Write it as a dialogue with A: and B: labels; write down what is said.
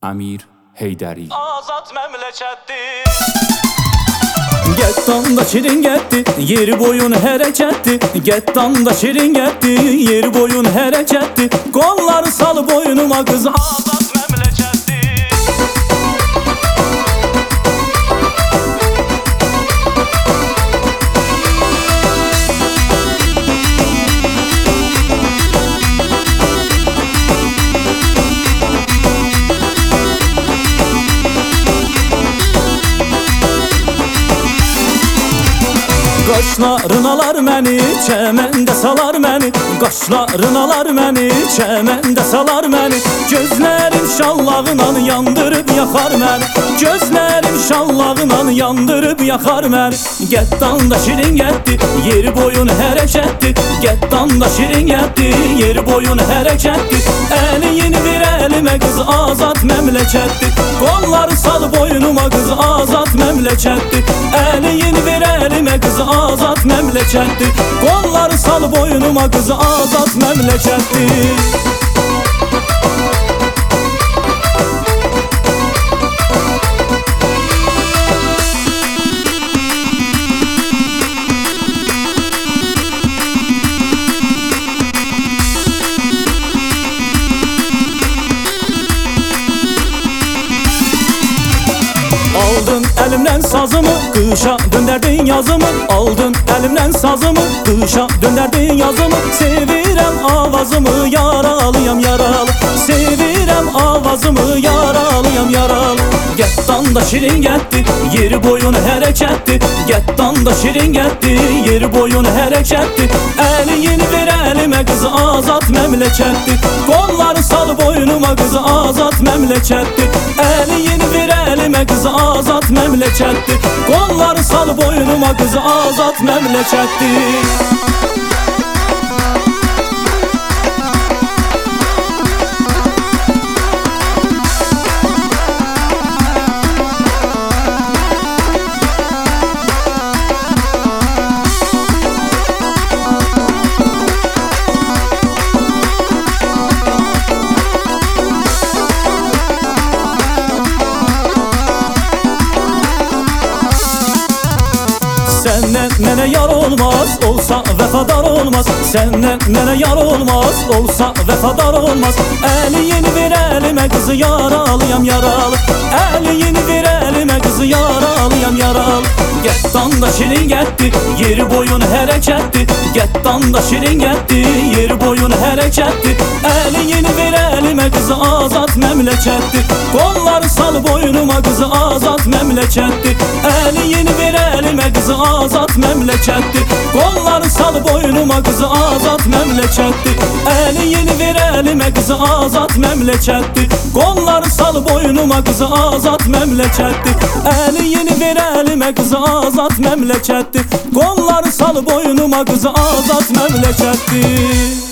A: Əmir Heydəri.
B: Azad məmləkətdir.
C: Gettan da şirin getdi, yeri boyun hareketli. Gettan da şirin getdi, yeri boyun hareketli. Kolları salı boynuma kız.
B: Azad məmləkətdir.
C: Qaşların alar məni, çəməndə salar məni. Qaşların alar məni, çəməndə salar məni. Gözlərim şallağınan yandırıb yaxar məni. Gözlərim şallağınan yandırıb yaxar məni. Getdan da şirin getdi, yeri boyun hərəkətli. Getdan da şirin getdi, yeri boyun hərəkətli. Əlini ver əlimə qız, azad məmləkətli. Qolları sal boynuma qız, azad məmləkətli. Əlini ver əlimə qız, azad məmləkətli. Qolları sal boynuma qız, azad məmləkətli. Aldın elimden sazımı, kışa dönderdin yazımı. Aldın elimden sazımı, kışa dönderdin yazımı. Sevirem avazımı, yaralıyam yaralı. Sevirem avazımı, yaralıyam yaralı. Getdan da şirin getdi, yeri boyun hareketli. Getdan da şirin getdi, yeri boyun hareketli. Əlini ver əlimə qız, azad məmləkətli. Qolları sal boynuma qız, azad məmləkətli. Əlini ver əlimə qız, azad məmləkətli. Qolları sal boynuma qız, azad məmləkətli. Senden mənə yar olmaz, olsa vəfadar olmaz. Senden mənə yar olmaz, olsa vəfadar olmaz. Əlini ver əlimə qızı, yaralıyam yaralı. Əlini ver əlimə qızı, yaralıyam yaralı. Getdan da şirin getdi, yeri boyun hərəkətli. Getdan da şirin getdi, yeri boyun hərəkətli. Əlini ver əlimə qızı, azad məmləkətli. Qolları sal boynuma qızı, azad məmləkətli. Əlini ver əlimə qızı, azad məmləkətli. Qolları sal boynuma qızı, azad məmləkətli. Əlini ver əlimə qızı, azad məmləkətli. Qolları sal boynuma qızı, azad məmləkətli. Əlini ver əlimə qızı, azad məmləkətli. Qolları sal boynuma qızı, azad məmləkətli.